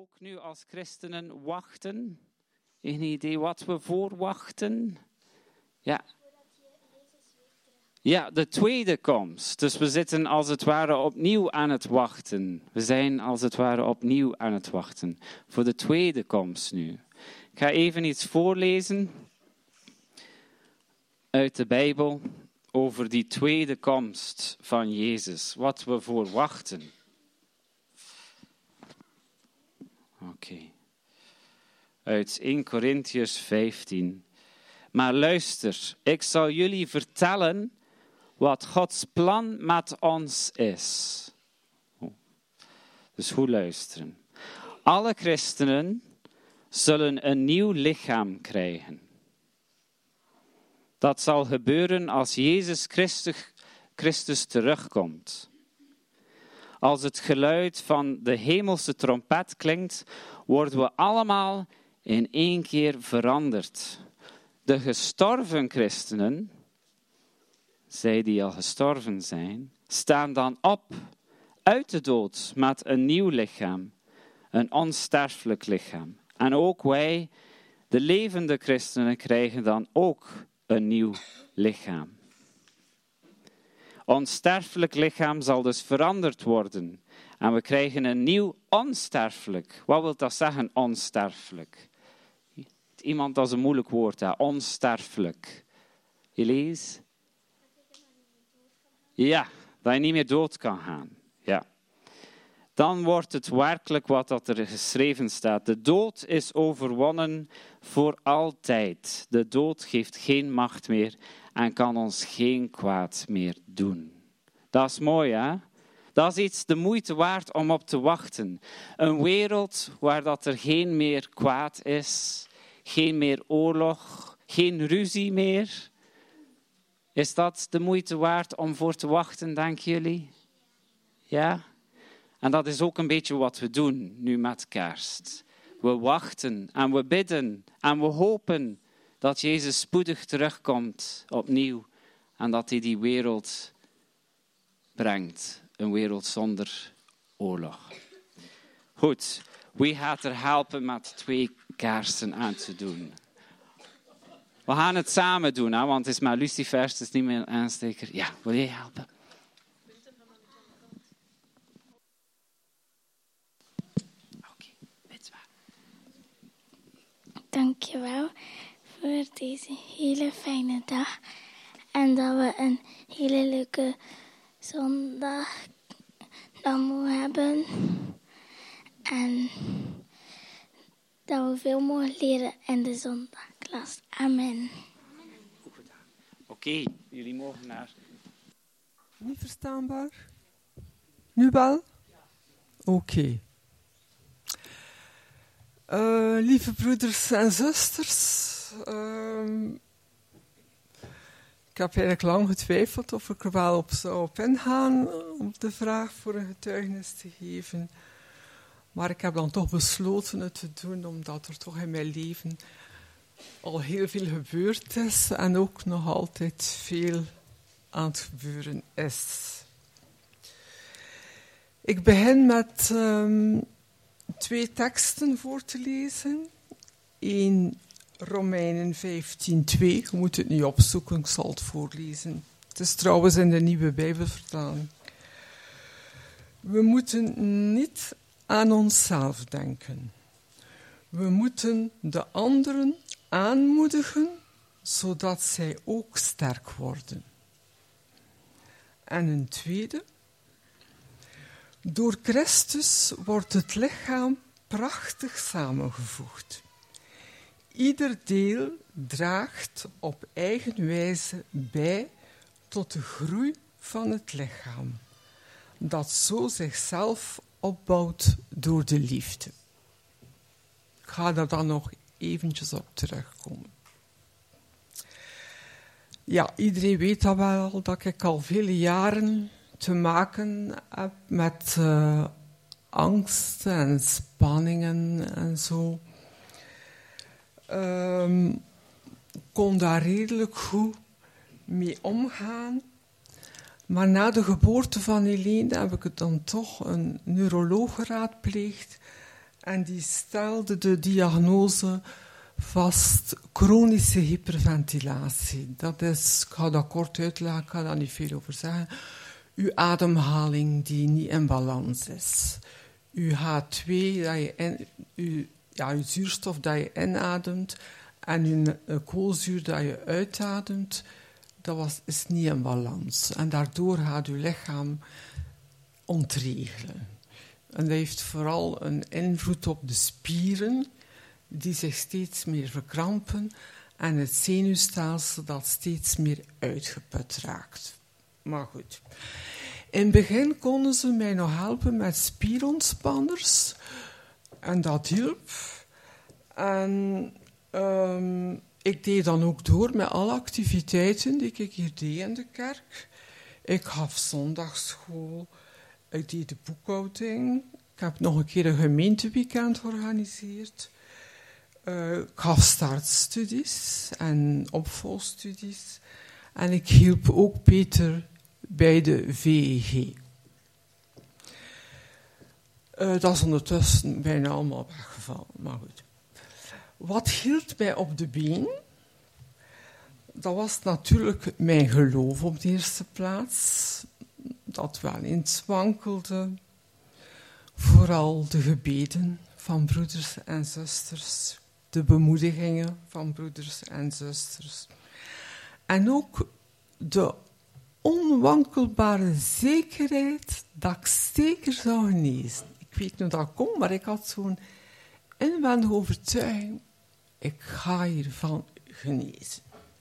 ook nu als christenen wachten? Een idee wat we voorwachten? Ja, de tweede komst. Dus we zitten als het ware opnieuw aan het wachten. We zijn als het ware opnieuw aan het wachten. Voor de tweede komst nu. Ik ga even iets voorlezen uit de Bijbel over die tweede komst van Jezus. Wat we verwachten. Oké. Uit 1 Korintiërs 15. Maar luister, ik zal jullie vertellen wat Gods plan met ons is. Dus goed luisteren. Alle christenen zullen een nieuw lichaam krijgen. Dat zal gebeuren als Jezus Christus terugkomt. Als het geluid van de hemelse trompet klinkt, worden we allemaal in één keer veranderd. De gestorven christenen, zij die al gestorven zijn, staan dan op uit de dood met een nieuw lichaam, een onsterfelijk lichaam. En ook wij, de levende christenen, krijgen dan ook een nieuw lichaam. Ons sterfelijk lichaam zal dus veranderd worden. En we krijgen een nieuw onsterfelijk. Wat wil dat zeggen, onsterfelijk? Iemand, dat is een moeilijk woord, hè? Onsterfelijk. Elise? Ja, dat je niet meer dood kan gaan. Ja. Dan wordt het werkelijk wat dat er geschreven staat. De dood is overwonnen voor altijd. De dood geeft geen macht meer en kan ons geen kwaad meer doen. Dat is mooi, hè? Dat is iets de moeite waard om op te wachten. Een wereld waar dat er geen meer kwaad is, geen meer oorlog, geen ruzie meer. Is dat de moeite waard om voor te wachten, denken jullie? Ja? En dat is ook een beetje wat we doen nu met kerst. We wachten en we bidden en we hopen dat Jezus spoedig terugkomt opnieuw en dat hij die wereld brengt. Een wereld zonder oorlog. Goed, wie gaat er helpen met 2 kaarsen aan te doen? We gaan het samen doen, hè, want het is maar lucifers, het is niet meer een aansteker. Ja, wil jij helpen? Oké, weet waar. Dankjewel voor deze hele fijne dag. En dat we een hele leuke zondag dan mogen hebben. En dat we veel mogen leren in de zondagklas. Amen. Oké, jullie mogen naar... Niet verstaanbaar? Nu wel? Oké. Lieve broeders en zusters, ik heb eigenlijk lang getwijfeld of ik er wel op zou ingaan om de vraag voor een getuigenis te geven. Maar ik heb dan toch besloten het te doen, omdat er toch in mijn leven al heel veel gebeurd is en ook nog altijd veel aan het gebeuren is. Ik begin met 2 teksten voor te lezen. 1 Romeinen 15:2. Je moet het niet opzoeken, ik zal het voorlezen. Het is trouwens in de Nieuwe Bijbelvertaling. We moeten niet aan onszelf denken. We moeten de anderen aanmoedigen, zodat zij ook sterk worden. En een tweede. Door Christus wordt het lichaam prachtig samengevoegd. Ieder deel draagt op eigen wijze bij tot de groei van het lichaam, dat zo zichzelf opbouwt door de liefde. Ik ga daar dan nog eventjes op terugkomen. Ja, iedereen weet dat wel, dat ik al vele jaren te maken heb met angst en spanningen en zo. Kon daar redelijk goed mee omgaan. Maar na de geboorte van Helene heb ik het dan toch een neuroloog geraadpleegd. En die stelde de diagnose vast chronische hyperventilatie. Dat is, ik ga dat kort uitleggen, ik ga daar niet veel over zeggen. Uw ademhaling die niet in balans is. Uw H2, uw zuurstof dat je inademt en uw koolzuur dat je uitademt, is niet in balans. En daardoor gaat uw lichaam ontregelen. En dat heeft vooral een invloed op de spieren, die zich steeds meer verkrampen, en het zenuwstelsel dat steeds meer uitgeput raakt. Maar goed. In het begin konden ze mij nog helpen met spierontspaners. En dat hielp. En ik deed dan ook door met alle activiteiten die ik hier deed in de kerk. Ik gaf zondagsschool. Ik deed de boekhouding. Ik heb nog een keer een gemeenteweekend georganiseerd. Ik gaf startstudies en opvolgstudies. En ik hielp ook Peter bij de VEG. Dat is ondertussen bijna allemaal weggevallen, maar goed. Wat hield mij op de been? Dat was natuurlijk mijn geloof op de eerste plaats. Dat wel eens wankelde. Vooral de gebeden van broeders en zusters. De bemoedigingen van broeders en zusters. En ook de onwankelbare zekerheid dat ik zeker zou genezen. Ik weet niet hoe dat komt, maar ik had zo'n inwendige overtuiging. Ik ga hiervan genezen.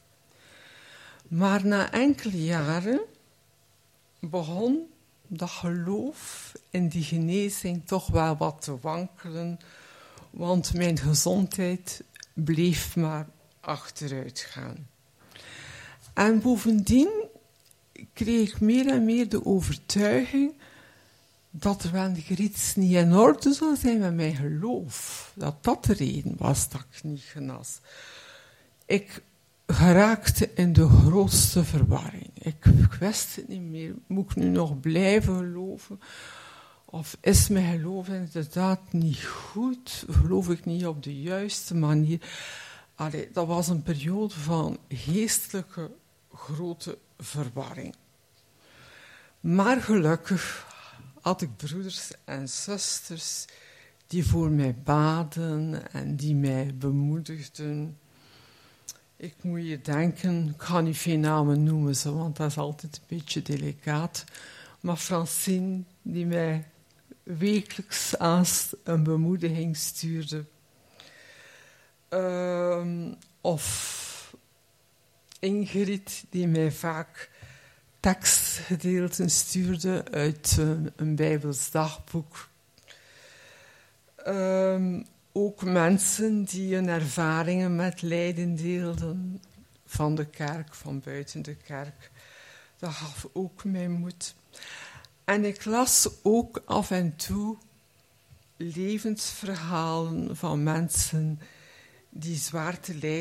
Maar na enkele jaren begon dat geloof in die genezing toch wel wat te wankelen, want mijn gezondheid bleef maar achteruit gaan. En bovendien kreeg ik meer en meer de overtuiging dat er wel iets niet in orde zou zijn met mijn geloof. Dat dat de reden was dat ik niet genas. Ik geraakte in de grootste verwarring. Ik wist het niet meer. Moet ik nu nog blijven geloven? Of is mijn geloof inderdaad niet goed? Geloof ik niet op de juiste manier? Allee, dat was een periode van geestelijke grote verwarring. Maar gelukkig had ik broeders en zusters die voor mij baden en die mij bemoedigden. Ik moet je denken, ik ga niet veel namen noemen, want dat is altijd een beetje delicaat. Maar Francine, die mij wekelijks een bemoediging stuurde. Of Ingrid, die mij vaak tekstgedeelten stuurde uit een Bijbels dagboek. Ook mensen die hun ervaringen met lijden deelden, van de kerk, van buiten de kerk. Dat gaf ook mij moed. En ik las ook af en toe levensverhalen van mensen die zwaar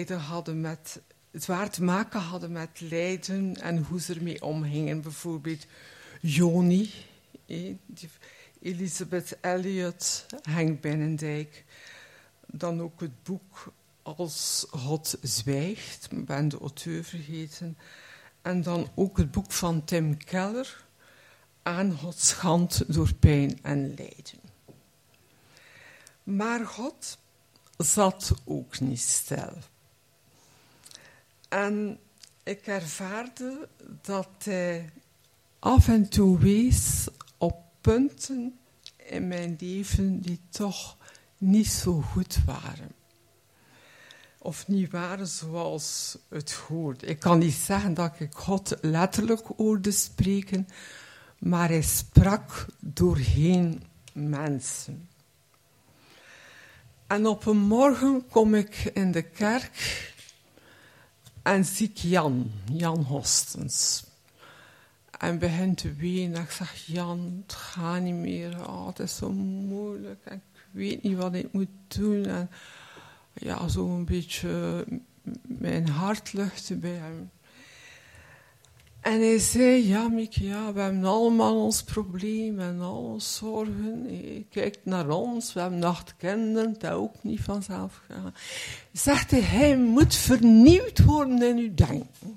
te maken hadden met lijden en hoe ze ermee omgingen. Bijvoorbeeld Joni, Elisabeth Elliot, Henk Binnendijk. Dan ook het boek Als God zwijgt, ik ben de auteur vergeten. En dan ook het boek van Tim Keller, Aan Gods hand door pijn en lijden. Maar God zat ook niet stil. En ik ervaarde dat hij af en toe wees op punten in mijn leven die toch niet zo goed waren. Of niet waren zoals het hoorde. Ik kan niet zeggen dat ik God letterlijk hoorde spreken, maar hij sprak doorheen mensen. En op een morgen kom ik in de kerk en zie ik Jan Hostens. En begint te wenen. Ik zeg, Jan, het gaat niet meer. Oh, het is zo moeilijk. En ik weet niet wat ik moet doen. En ja, zo een beetje mijn hart luchten bij hem. En hij zei, ja Mieke, ja, we hebben allemaal ons probleem en al ons zorgen. Kijk naar ons, we hebben 8 kinderen, dat ook niet vanzelf gaan. Zegt hij moet vernieuwd worden in uw denken.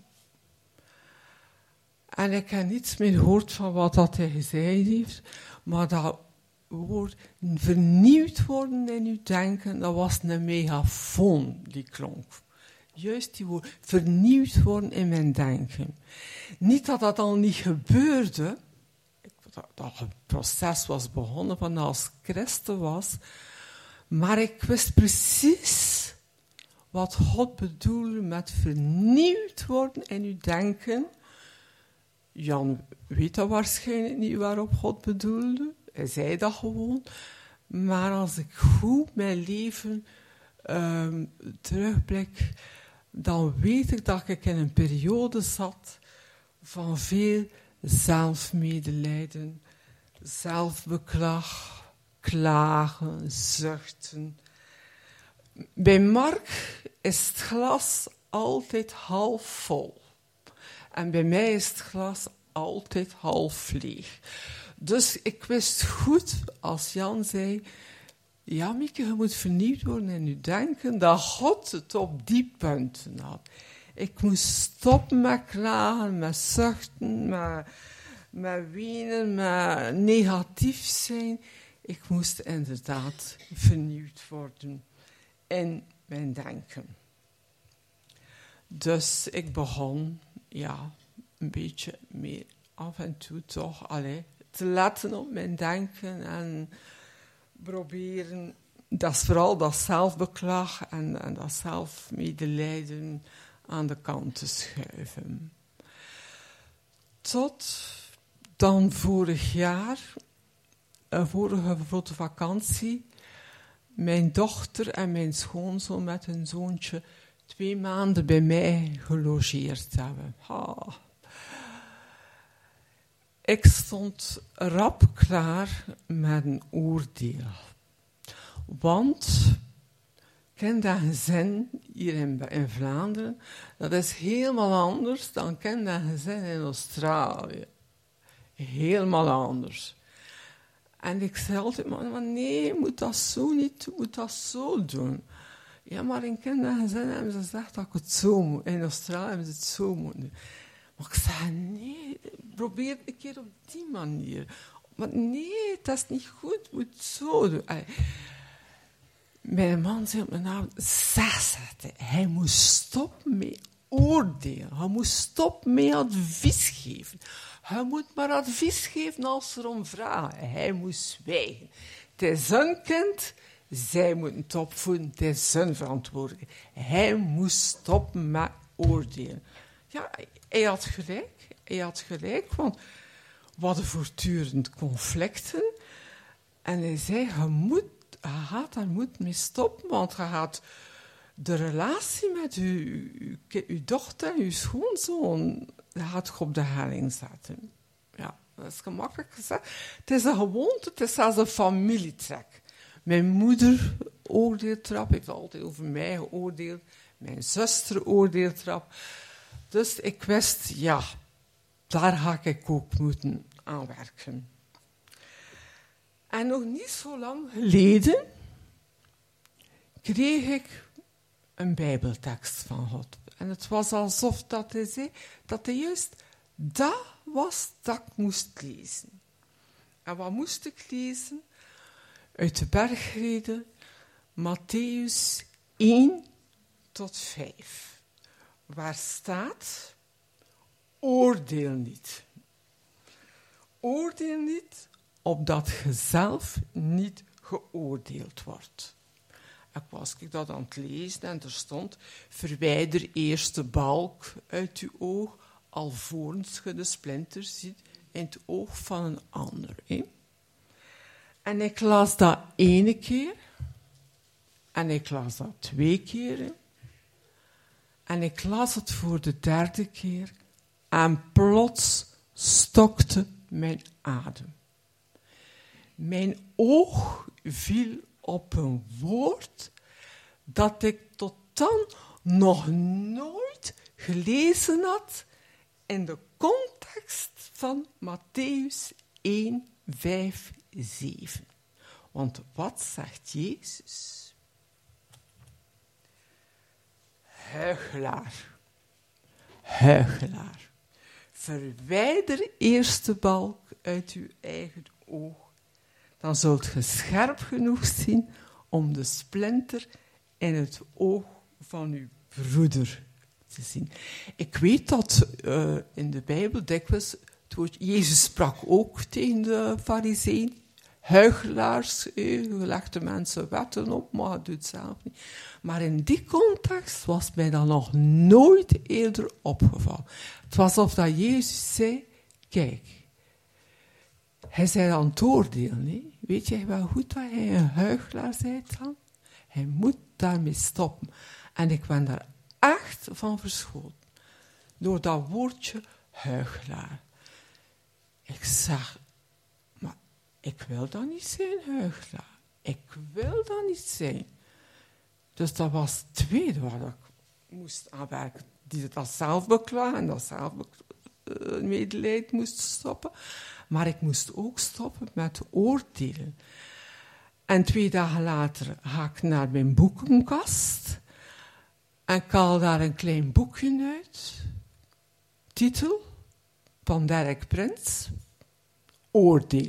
En ik heb niets meer gehoord van wat dat hij gezegd heeft, maar dat woord vernieuwd worden in uw denken, dat was een megafoon die klonk. Juist die woord, vernieuwd worden in mijn denken. Niet dat dat al niet gebeurde, dat het proces was begonnen van als Christus was, maar ik wist precies wat God bedoelde met vernieuwd worden in uw denken. Jan weet dat waarschijnlijk niet waarop God bedoelde. Hij zei dat gewoon. Maar als ik goed mijn leven terugblik, dan weet ik dat ik in een periode zat van veel zelfmedelijden, zelfbeklag, klagen, zuchten. Bij Mark is het glas altijd half vol. En bij mij is het glas altijd half leeg. Dus ik wist goed, als Jan zei, ja Mieke, je moet vernieuwd worden in je denken, dat God het op die punten had. Ik moest stoppen met klagen, met zuchten, met wenen, met negatief zijn. Ik moest inderdaad vernieuwd worden in mijn denken. Dus ik begon, ja, een beetje meer af en toe toch, te letten op mijn denken en proberen, dat is vooral dat zelfbeklag en dat zelfmedelijden aan de kant te schuiven. Tot dan vorig jaar, vorige grote vakantie, mijn dochter en mijn schoonzoon met hun zoontje 2 maanden bij mij gelogeerd hebben. Ik stond rap klaar met een oordeel. Want, ken dat gezin hier in Vlaanderen, dat is helemaal anders dan ken dat gezin in Australië. Helemaal anders. En ik zei altijd, maar nee, je moet dat zo niet, je moet dat zo doen. Ja, maar in dat gezin hebben ze gezegd dat ik het zo moet. In Australië hebben ze het zo moeten doen. Maar ik zei, nee, probeer het een keer op die manier. Maar nee, dat is niet goed, je moet het zo doen. Mijn man zei op mijn avond, hij moest stoppen met oordelen. Hij moest stoppen met advies geven. Hij moet maar advies geven als ze erom vragen. Hij moest zwijgen. Het is zijn kind, zij moeten het opvoeden. Het is zijn verantwoordelijkheid. Hij moest stoppen met oordelen. Ja, hij had gelijk, want we hadden voortdurend conflicten. En hij zei, je gaat daar mee stoppen, want je gaat de relatie met uw dochter en uw schoonzoon, dat gaat je op de helling zetten. Ja, dat is gemakkelijk gezegd. Het is een gewoonte, het is zelfs een familietrek. Mijn moeder oordeeltrap, heeft altijd over mij geoordeeld. Mijn zuster oordeeltrap. Dus ik wist, ja, daar ga ik ook moeten aan werken. En nog niet zo lang geleden kreeg ik een bijbeltekst van God. En het was alsof dat hij zei dat hij juist dat was dat ik moest lezen. En wat moest ik lezen? Uit de bergreden, Mattheüs 1 tot 5. Waar staat, oordeel niet. Oordeel niet, opdat je zelf niet geoordeeld wordt. Ik was dat aan het lezen en er stond, verwijder eerst de balk uit uw oog, alvorens je de splinter ziet in het oog van een ander. En ik las dat 1 keer, en ik las dat 2 keer, en ik las het voor de 3e keer, en plots stokte mijn adem. Mijn oog viel op een woord dat ik tot dan nog nooit gelezen had in de context van Mattheüs 1, 5, 7. Want wat zegt Jezus? Huichelaar. Huichelaar. Verwijder eerst de balk uit uw eigen oog. Dan zult ge scherp genoeg zien om de splinter in het oog van uw broeder te zien. Ik weet dat in de Bijbel dikwijls, Jezus sprak ook tegen de Farizeeën, huichelaars, je legt de mensen wetten op, maar het doet het zelf niet. Maar in die context was mij dat nog nooit eerder opgevallen. Het was alsof dat Jezus zei, kijk, hij zei aan het oordelen, hè? Weet je wel goed dat hij een huichelaar zei dan? Hij moet daarmee stoppen. En ik ben daar echt van verschoten. Door dat woordje huichelaar. Ik zeg, maar ik wil dat niet zijn, huichelaar. Ik wil dat niet zijn. Dus dat was het tweede waar ik moest aanwerken. Die dat zelf beklagen en dat zelf medelijden moest stoppen. Maar ik moest ook stoppen met oordelen. En 2 dagen later ga ik naar mijn boekenkast. En ik haal daar een klein boekje uit. Titel van Derek Prins. Oordeel.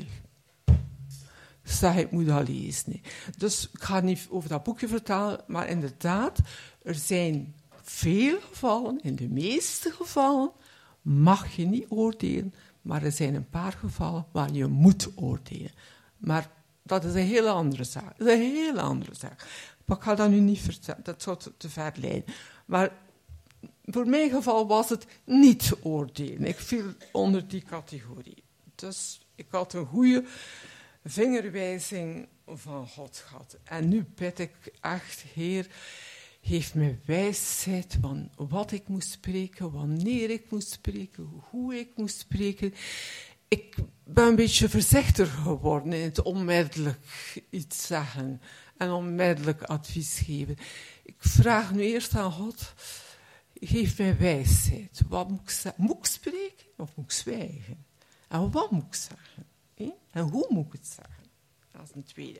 Ik zeg, ik moet dat lezen. Nee. Dus ik ga niet over dat boekje vertellen. Maar inderdaad, er zijn veel gevallen, in de meeste gevallen, mag je niet oordelen. Maar er zijn een paar gevallen waar je moet oordelen. Maar dat is een hele andere zaak. Dat is een hele andere zaak. Maar ik ga dat nu niet vertellen, dat zou te ver leiden. Maar voor mijn geval was het niet oordelen. Ik viel onder die categorie. Dus ik had een goede vingerwijzing van God gehad. En nu bid ik echt, Heer, geef mij wijsheid van wat ik moest spreken, wanneer ik moest spreken, hoe ik moest spreken. Ik ben een beetje voorzichtiger geworden in het onmiddellijk iets zeggen en onmiddellijk advies geven. Ik vraag nu eerst aan God, geef mij wijsheid. Wat moet ik zeggen? Moet ik spreken of moet ik zwijgen? En wat moet ik zeggen? En hoe moet ik het zeggen? Dat is een tweede.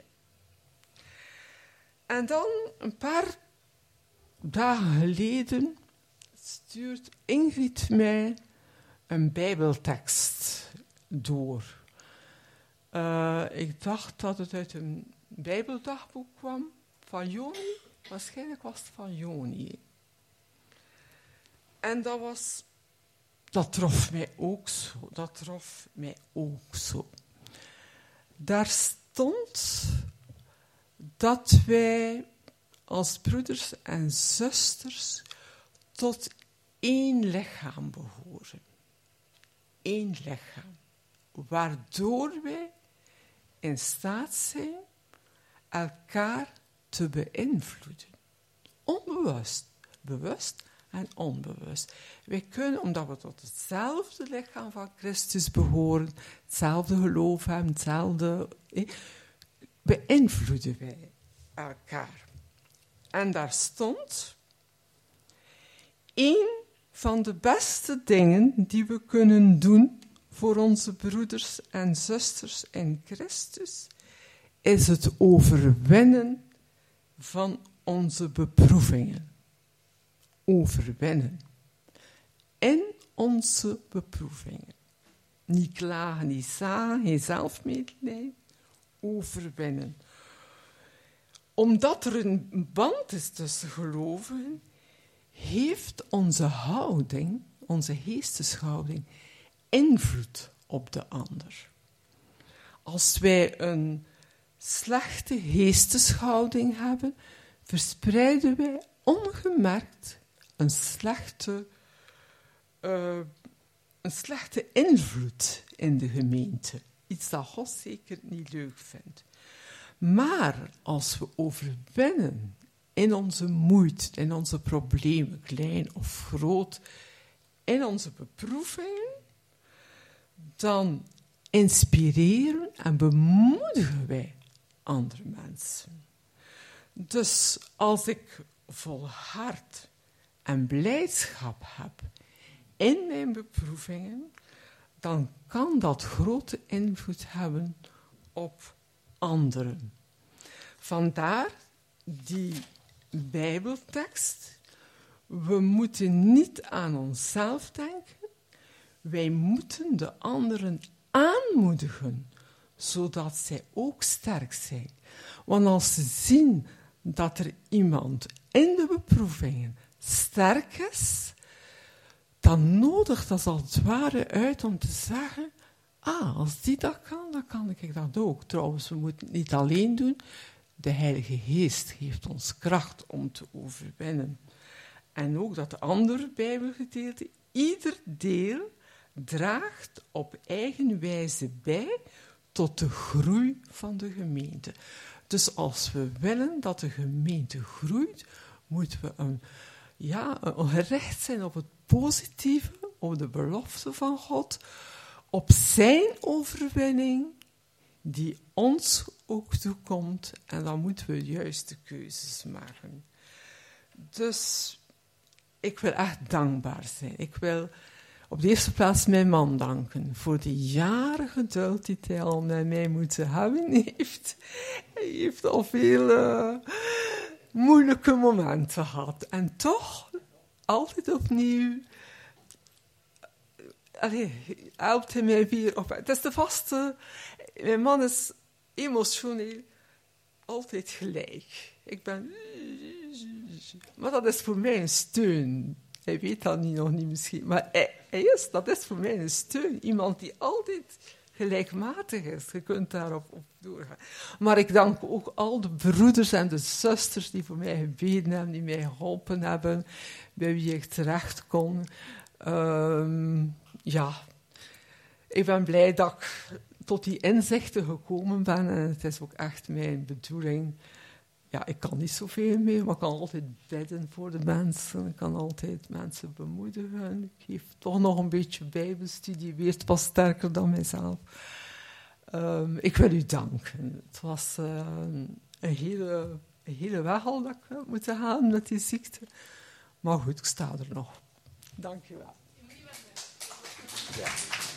En dan een paar dagen geleden stuurt Ingrid mij een Bijbeltekst door. Ik dacht dat het uit een Bijbeldagboek kwam van Joni. Waarschijnlijk was het van Joni. En dat trof mij ook zo. Daar stond dat wij als broeders en zusters tot één lichaam behoren. Eén lichaam. Waardoor wij in staat zijn elkaar te beïnvloeden. Onbewust. Bewust en onbewust. Wij kunnen, omdat we tot hetzelfde lichaam van Christus behoren, hetzelfde geloof hebben, hetzelfde, beïnvloeden wij elkaar. En daar stond, één van de beste dingen die we kunnen doen voor onze broeders en zusters in Christus, is het overwinnen van onze beproevingen. Overwinnen. In onze beproevingen. Niet klagen, niet zagen, geen zelfmedelijden. Overwinnen. Omdat er een band is tussen gelovigen, heeft onze houding, onze geesteshouding, invloed op de ander. Als wij een slechte geesteshouding hebben, verspreiden wij ongemerkt een slechte invloed in de gemeente. Iets dat God zeker niet leuk vindt. Maar als we overwinnen in onze moeite, in onze problemen, klein of groot, in onze beproevingen, dan inspireren en bemoedigen wij andere mensen. Dus als ik vol hart en blijdschap heb in mijn beproevingen, dan kan dat grote invloed hebben op anderen. Vandaar die Bijbeltekst. We moeten niet aan onszelf denken. Wij moeten de anderen aanmoedigen, zodat zij ook sterk zijn. Want als ze zien dat er iemand in de beproevingen sterk is, dan nodigt dat als het ware uit om te zeggen, als die dat kan, dan kan ik dat ook. Trouwens, we moeten het niet alleen doen. De Heilige Geest geeft ons kracht om te overwinnen. En ook dat andere Bijbelgedeelte, ieder deel draagt op eigen wijze bij tot de groei van de gemeente. Dus als we willen dat de gemeente groeit, moeten we gericht zijn op het positieve, op de belofte van God, op zijn overwinning, die ons ook toekomt. En dan moeten we juiste keuzes maken. Dus ik wil echt dankbaar zijn. Ik wil op de eerste plaats mijn man danken voor de jaren geduld die hij al met mij moeten hebben heeft. Hij heeft al veel moeilijke momenten gehad. En toch, altijd opnieuw, helpt hij mij weer op. Het is de vaste, mijn man is emotioneel altijd gelijk. Ik ben, maar dat is voor mij een steun. Hij weet dat nog niet misschien, maar dat is voor mij een steun. Iemand die altijd gelijkmatig is. Je kunt daarop doorgaan. Maar ik dank ook al de broeders en de zusters die voor mij gebeden hebben, die mij geholpen hebben, bij wie ik terecht kon. Ik ben blij dat ik tot die inzichten gekomen ben en het is ook echt mijn bedoeling. Ja, ik kan niet zoveel meer, maar ik kan altijd bidden voor de mensen. Ik kan altijd mensen bemoedigen. Ik geef toch nog een beetje bijbelstudie, weet pas sterker dan mijzelf. Ik wil u danken. Het was een hele weg al dat ik heb moeten gaan met die ziekte. Maar goed, ik sta er nog. Dank je wel. Ja.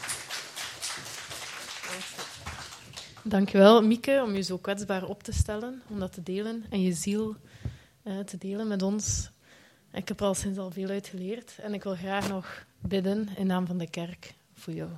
Dankjewel, Mieke, om je zo kwetsbaar op te stellen, om dat te delen en je ziel te delen met ons. Ik heb er al sinds al veel uit geleerd en ik wil graag nog bidden in naam van de kerk voor jou.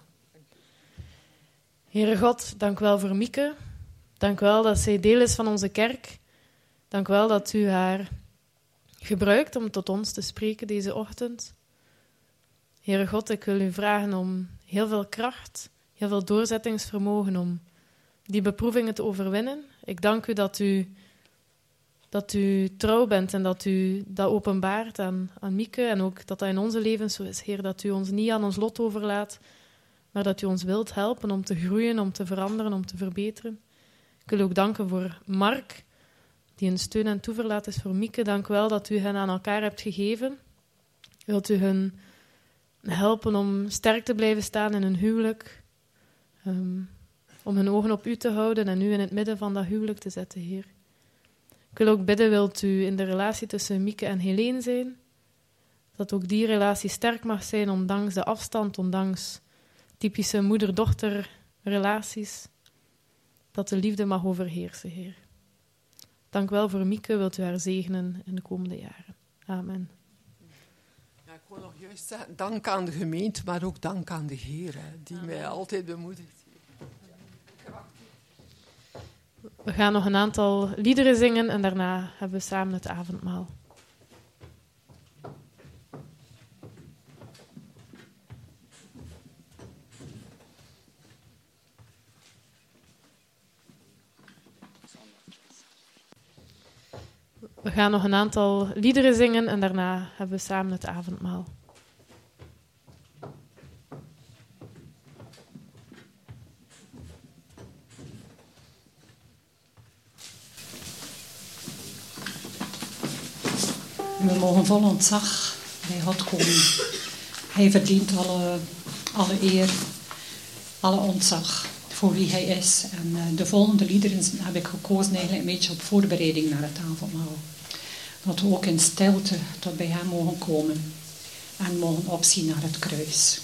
Heere God, dank u wel voor Mieke. Dank u wel dat zij deel is van onze kerk. Dank u wel dat u haar gebruikt om tot ons te spreken deze ochtend. Heere God, ik wil u vragen om heel veel kracht, heel veel doorzettingsvermogen om die beproevingen te overwinnen. Ik dank u dat u trouw bent en dat u dat openbaart aan Mieke en ook dat in onze levens zo is, Heer, dat u ons niet aan ons lot overlaat, maar dat u ons wilt helpen om te groeien, om te veranderen, om te verbeteren. Ik wil ook danken voor Mark, die een steun en toeverlaat is voor Mieke. Dank u wel dat u hen aan elkaar hebt gegeven. Wilt u hun helpen om sterk te blijven staan in hun huwelijk, om hun ogen op u te houden en u in het midden van dat huwelijk te zetten, Heer. Ik wil ook bidden, wilt u in de relatie tussen Mieke en Helene zijn, dat ook die relatie sterk mag zijn, ondanks de afstand, ondanks typische moeder-dochter relaties, dat de liefde mag overheersen, Heer. Dank wel voor Mieke, wilt u haar zegenen in de komende jaren. Amen. Ja, ik wil nog juist zeggen, dank aan de gemeente, maar ook dank aan de Heer, die mij altijd bemoedigt. We gaan nog een aantal liederen zingen en daarna hebben we samen het avondmaal. We gaan nog een aantal liederen zingen en daarna hebben we samen het avondmaal. We mogen vol ontzag bij God komen. Hij verdient alle eer, alle ontzag voor wie hij is. En de volgende liederen heb ik gekozen eigenlijk een beetje op voorbereiding naar het avondmaal. Dat we ook in stilte tot bij hem mogen komen. en mogen opzien naar het kruis.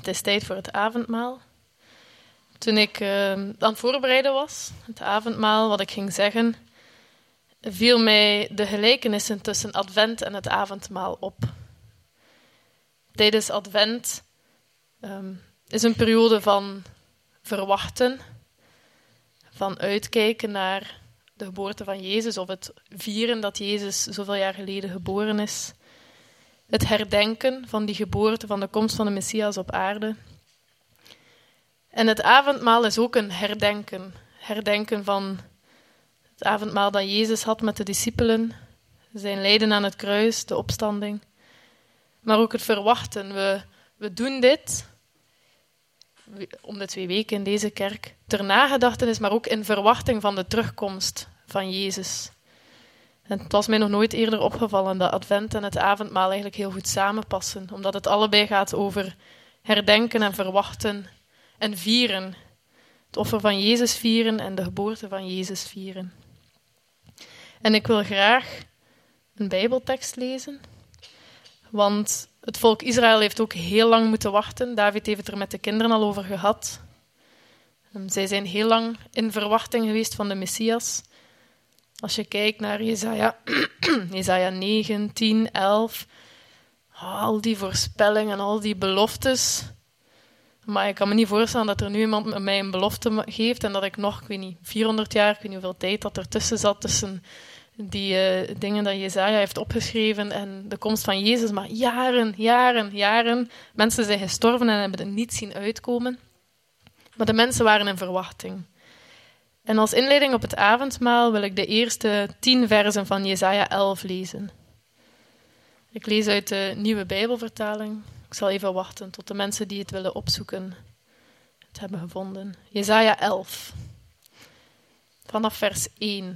Het is tijd voor het avondmaal. Toen ik aan het voorbereiden was, het avondmaal, wat ik ging zeggen, viel mij de gelijkenissen tussen Advent en het avondmaal op. Tijdens Advent is een periode van verwachten, van uitkijken naar de geboorte van Jezus of het vieren dat Jezus zoveel jaar geleden geboren is. Het herdenken van die geboorte, van de komst van de Messias op aarde. En het avondmaal is ook een herdenken. Herdenken van het avondmaal dat Jezus had met de discipelen, zijn lijden aan het kruis, de opstanding. Maar ook het verwachten. We doen dit om de 2 weken in deze kerk ter nagedachtenis, maar ook in verwachting van de terugkomst van Jezus. En het was mij nog nooit eerder opgevallen dat Advent en het avondmaal eigenlijk heel goed samenpassen, omdat het allebei gaat over herdenken en verwachten en vieren. Het offer van Jezus vieren en de geboorte van Jezus vieren. En ik wil graag een Bijbeltekst lezen, want het volk Israël heeft ook heel lang moeten wachten. David heeft het er met de kinderen al over gehad. Zij zijn heel lang in verwachting geweest van de Messias. Als je kijkt naar Jesaja 9, 10, 11, al die voorspellingen, al die beloftes. Maar ik kan me niet voorstellen dat er nu iemand mij een belofte geeft en dat ik nog, 400 jaar, ik weet niet hoeveel tijd dat ertussen zat, tussen die dingen dat Jesaja heeft opgeschreven en de komst van Jezus. Maar jaren. Mensen zijn gestorven en hebben het niet zien uitkomen. Maar de mensen waren in verwachting. En als inleiding op het avondmaal wil ik de eerste 10 versen van Jesaja 11 lezen. Ik lees uit de Nieuwe Bijbelvertaling. Ik zal even wachten tot de mensen die het willen opzoeken het hebben gevonden. Jesaja 11. Vanaf vers 1.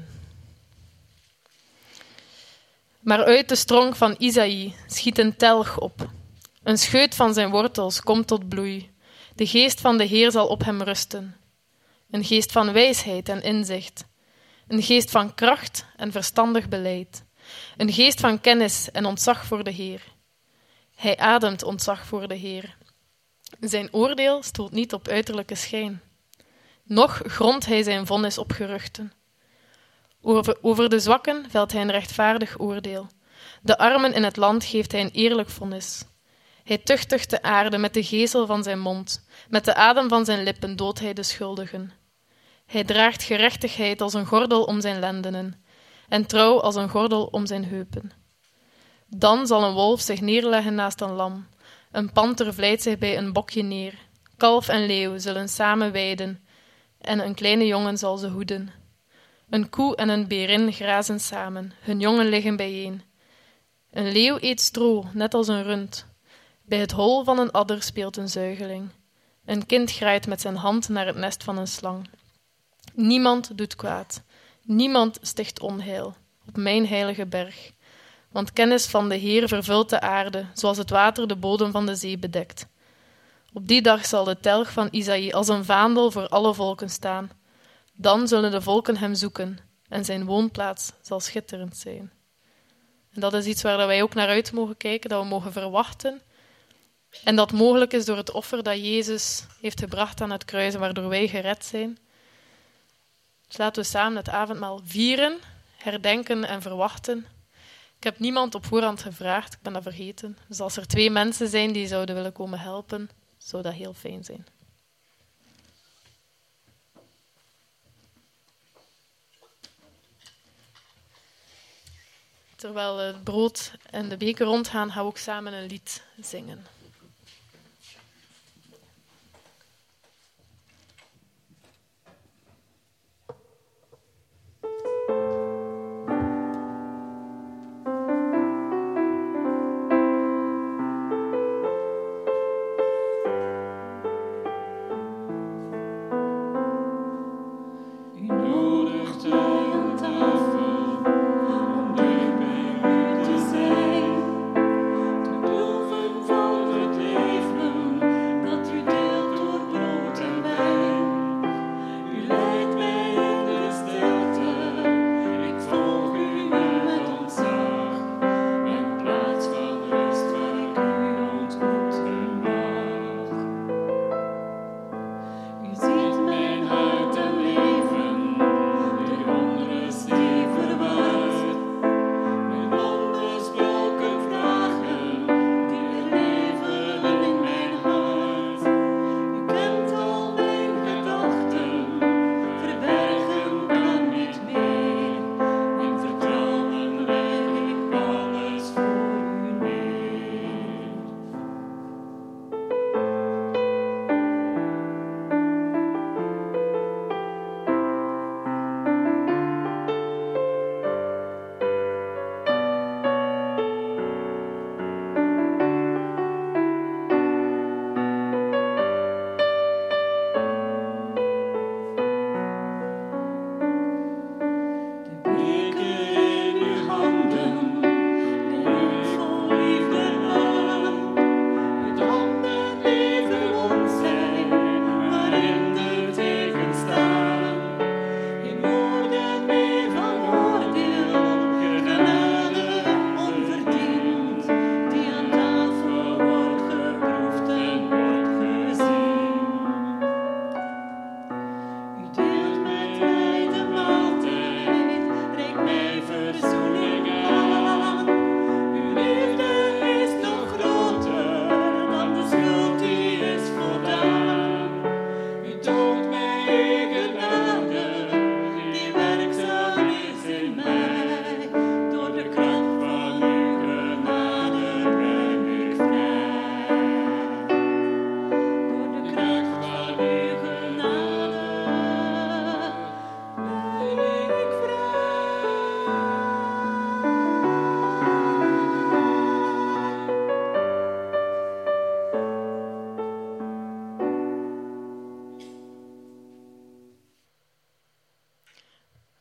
Maar uit de stronk van Isaïe schiet een telg op. Een scheut van zijn wortels komt tot bloei. De geest van de Heer zal op hem rusten. Een geest van wijsheid en inzicht. Een geest van kracht en verstandig beleid. Een geest van kennis en ontzag voor de Heer. Hij ademt ontzag voor de Heer. Zijn oordeel stoot niet op uiterlijke schijn. Noch grondt hij zijn vonnis op geruchten. Over de zwakken velt hij een rechtvaardig oordeel. De armen in het land geeft hij een eerlijk vonnis. Hij tuchtigt de aarde met de gezel van zijn mond. Met de adem van zijn lippen doodt hij de schuldigen. Hij draagt gerechtigheid als een gordel om zijn lendenen en trouw als een gordel om zijn heupen. Dan zal een wolf zich neerleggen naast een lam. Een panter vlijt zich bij een bokje neer. Kalf en leeuw zullen samen weiden en een kleine jongen zal ze hoeden. Een koe en een berin grazen samen, hun jongen liggen bijeen. Een leeuw eet stro, net als een rund. Bij het hol van een adder speelt een zuigeling. Een kind graait met zijn hand naar het nest van een slang. Niemand doet kwaad, niemand sticht onheil op mijn heilige berg. Want kennis van de Heer vervult de aarde, zoals het water de bodem van de zee bedekt. Op die dag zal de telg van Isaïe als een vaandel voor alle volken staan. Dan zullen de volken hem zoeken en zijn woonplaats zal schitterend zijn. En dat is iets waar wij ook naar uit mogen kijken, dat we mogen verwachten. En dat mogelijk is door het offer dat Jezus heeft gebracht aan het kruis en waardoor wij gered zijn. Dus laten we samen het avondmaal vieren, herdenken en verwachten. Ik heb niemand op voorhand gevraagd, ik ben dat vergeten. Dus als er 2 mensen zijn die zouden willen komen helpen, zou dat heel fijn zijn. Terwijl het brood en de beker rondgaan, gaan we ook samen een lied zingen. Van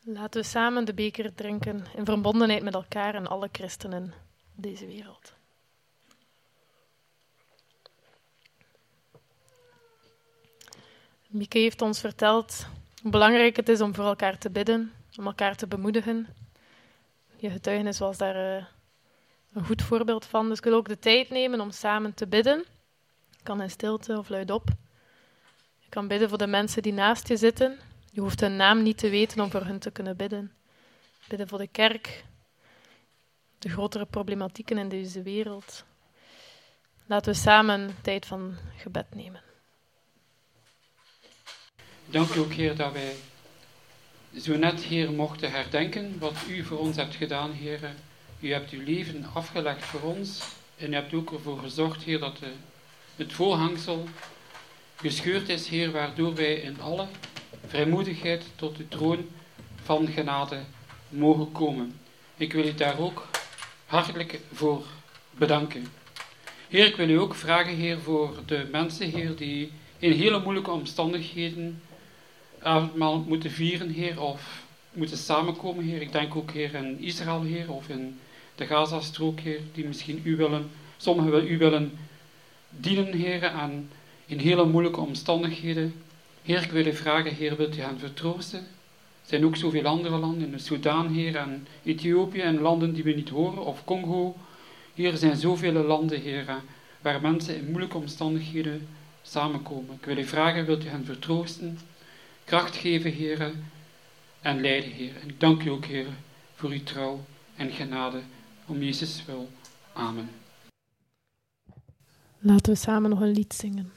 Laten we samen de beker drinken in verbondenheid met elkaar en alle christenen op deze wereld. Mieke heeft ons verteld hoe belangrijk het is om voor elkaar te bidden, om elkaar te bemoedigen. Je getuigenis was daar een goed voorbeeld van. Dus ik wil ook de tijd nemen om samen te bidden. Je kan in stilte of luidop. Je kan bidden voor de mensen die naast je zitten. Je hoeft hun naam niet te weten om voor hen te kunnen bidden. Bidden voor de kerk, de grotere problematieken in deze wereld. Laten we samen tijd van gebed nemen. Dank u ook, Heer, dat wij zo net, Heer, mochten herdenken wat u voor ons hebt gedaan, Heer. U hebt uw leven afgelegd voor ons en u hebt ook ervoor gezorgd, Heer, dat het voorhangsel gescheurd is, Heer, waardoor wij in alle vrijmoedigheid tot uw troon van genade mogen komen. Ik wil u daar ook hartelijk voor bedanken. Heer, ik wil u ook vragen, Heer, voor de mensen, Heer, die in hele moeilijke omstandigheden avondmaal moeten vieren, Heer, of moeten samenkomen, Heer. Ik denk ook, Heer, in Israël, Heer, of in de Gazastrook, Heer, die misschien sommigen u willen dienen, Heer, en in hele moeilijke omstandigheden. Heer, ik wil u vragen, Heer, wilt u hen vertroosten? Er zijn ook zoveel andere landen, in de Soedan, Heer, en Ethiopië, en landen die we niet horen, of Congo. Hier er zijn zoveel landen, Heer, waar mensen in moeilijke omstandigheden samenkomen. Ik wil u vragen, wilt u hen vertroosten, kracht geven, Heer, en leiden, Heer. En ik dank u ook, Heer, voor uw trouw en genade, om Jezus wil. Amen. Laten we samen nog een lied zingen.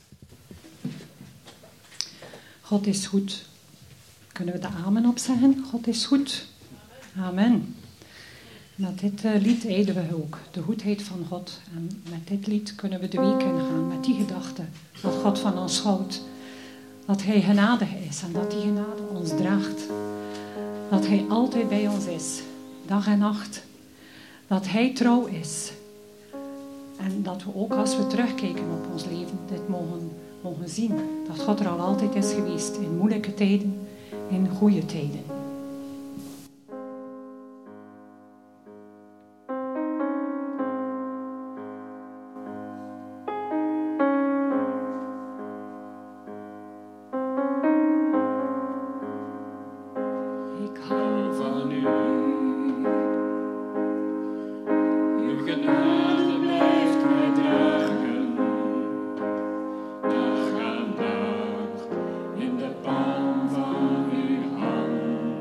God is goed. Kunnen we de amen opzeggen? God is goed. Amen. Met dit lied eindigen we ook de goedheid van God. En met dit lied kunnen we de week ingaan met die gedachte dat God van ons houdt. Dat Hij genadig is en dat die genade ons draagt. Dat Hij altijd bij ons is, dag en nacht. Dat Hij trouw is. En dat we ook als we terugkijken op ons leven dit mogen zien. Dat God er al altijd is geweest in moeilijke tijden, in goede tijden. In de palm van uw hand.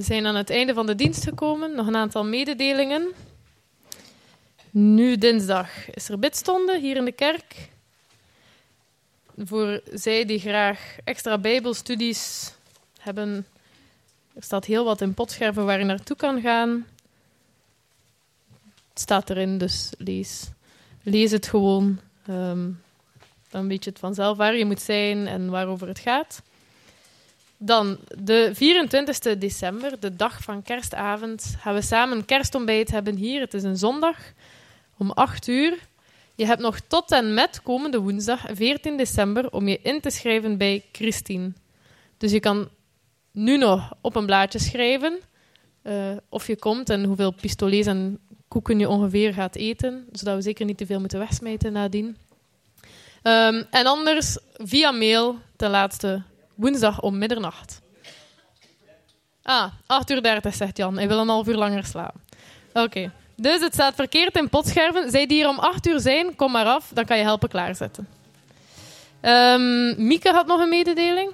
We zijn aan het einde van de dienst gekomen. Nog een aantal mededelingen. Nu dinsdag is er bidstonde hier in de kerk. Voor zij die graag extra bijbelstudies hebben, er staat heel wat in potscherven waar je naartoe kan gaan. Het staat erin, dus lees het gewoon. Dan weet je het vanzelf waar je moet zijn en waarover het gaat. Dan de 24 december, de dag van kerstavond, gaan we samen een kerstontbijt hebben hier. Het is een zondag om 8 uur. Je hebt nog tot en met komende woensdag, 14 december, om je in te schrijven bij Christine. Dus je kan nu nog op een blaadje schrijven of je komt en hoeveel pistolets en koeken je ongeveer gaat eten, zodat we zeker niet te veel moeten wegsmijten nadien. En anders via mail ten laatste woensdag om middernacht. 8:30 zegt Jan. Hij wil een half uur langer slapen. Oké. Dus het staat verkeerd in potscherven. Zij die hier om 8 uur zijn, kom maar af. Dan kan je helpen klaarzetten. Mieke had nog een mededeling.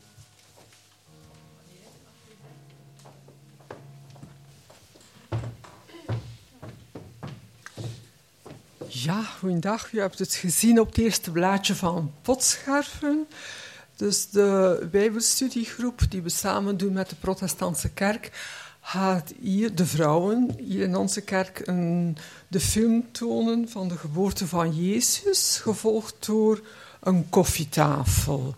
Ja, goeiedag. U hebt het gezien op het eerste blaadje van Potscherven. Dus de Bijbelstudiegroep die we samen doen met de Protestantse Kerk gaat hier, de vrouwen hier in onze kerk, de film tonen van de geboorte van Jezus, gevolgd door een koffietafel.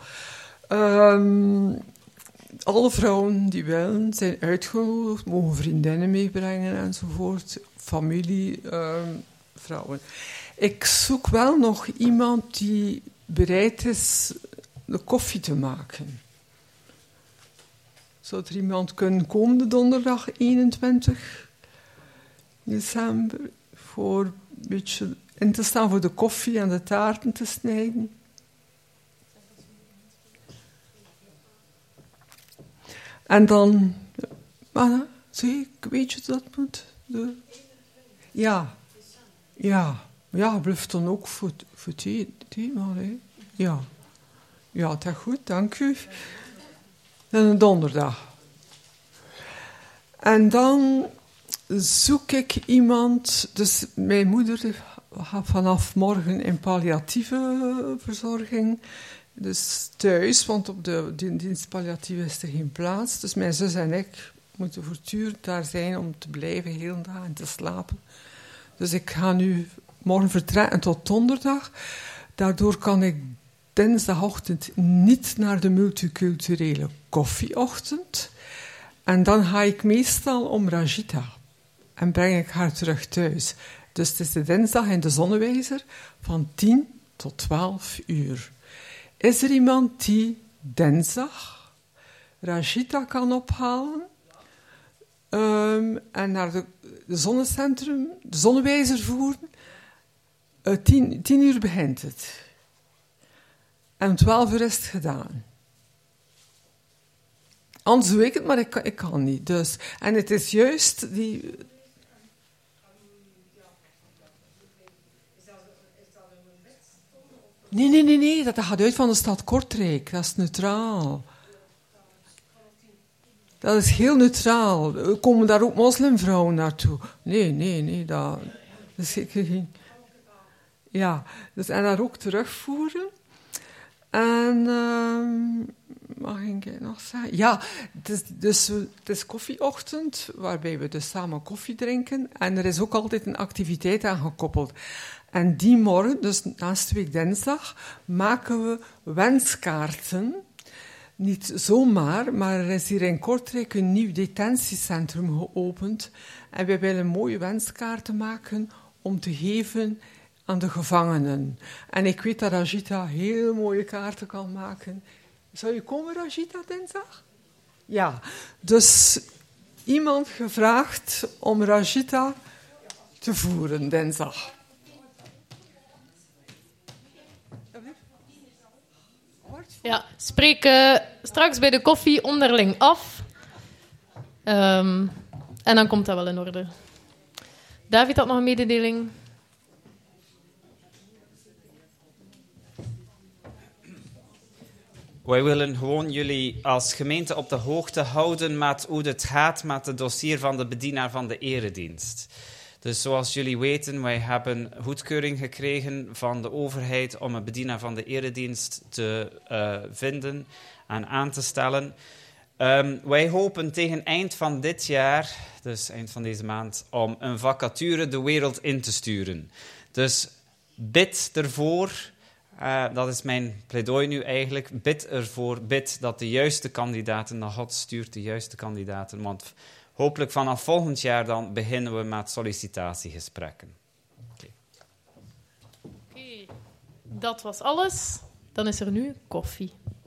Alle vrouwen die willen zijn uitgenodigd, mogen vriendinnen meebrengen enzovoort, familie, vrouwen. Ik zoek wel nog iemand die bereid is de koffie te maken. Zou er iemand kunnen komen de donderdag 21 december voor een beetje in te staan voor de koffie en de taarten te snijden? En dan, weet je dat moet? Ja, blijft dan ook voor het thema, hè? Ja, dat is goed, dank u. En een donderdag. En dan zoek ik iemand, dus mijn moeder gaat vanaf morgen in palliatieve verzorging, dus thuis, want op de dienst palliatief is er geen plaats. Dus mijn zus en ik moeten voortdurend daar zijn om te blijven heel de dag en te slapen. Dus ik ga nu morgen vertrekken tot donderdag. Daardoor kan ik dinsdagochtend niet naar de multiculturele koffieochtend. En dan ga ik meestal om Rajita. En breng ik haar terug thuis. Dus het is de dinsdag in de Zonnewijzer van 10 tot 12 uur. Is er iemand die dinsdag Rajita kan ophalen? En naar de zonnecentrum, de Zonnewijzer voeren? 10 uur begint het. En om 12 uur is het gedaan. Anders doe ik het, maar ik kan niet. Dus. En het is juist die... Nee, dat gaat uit van de stad Kortrijk. Dat is neutraal. Dat is heel neutraal. Komen daar ook moslimvrouwen naartoe? Nee, dat is geen... Ja, dus en daar ook terugvoeren. En mag ik nog zeggen? Ja, het is koffieochtend, waarbij we dus samen koffie drinken. En er is ook altijd een activiteit aan gekoppeld. En die morgen, dus naast week dinsdag, maken we wenskaarten. Niet zomaar, maar er is hier in Kortrijk een nieuw detentiecentrum geopend. En wij willen mooie wenskaarten maken om te geven aan de gevangenen. En ik weet dat Rajita heel mooie kaarten kan maken. Zou je komen, Rajita, dinsdag? Ja, dus iemand gevraagd om Rajita te voeren dinsdag. Ja, spreek straks bij de koffie onderling af. En dan komt dat wel in orde. David had nog een mededeling. Wij willen gewoon jullie als gemeente op de hoogte houden met hoe het gaat met het dossier van de bedienaar van de eredienst. Dus zoals jullie weten, wij hebben goedkeuring gekregen van de overheid om een bedienaar van de eredienst te vinden en aan te stellen. Wij hopen tegen eind van dit jaar, dus eind van deze maand, om een vacature de wereld in te sturen. Dus bid ervoor, dat is mijn pleidooi nu eigenlijk, bid ervoor, bid dat de juiste kandidaten, dat God stuurt de juiste kandidaten, want hopelijk vanaf volgend jaar dan beginnen we met sollicitatiegesprekken. Oké, dat was alles. Dan is er nu koffie.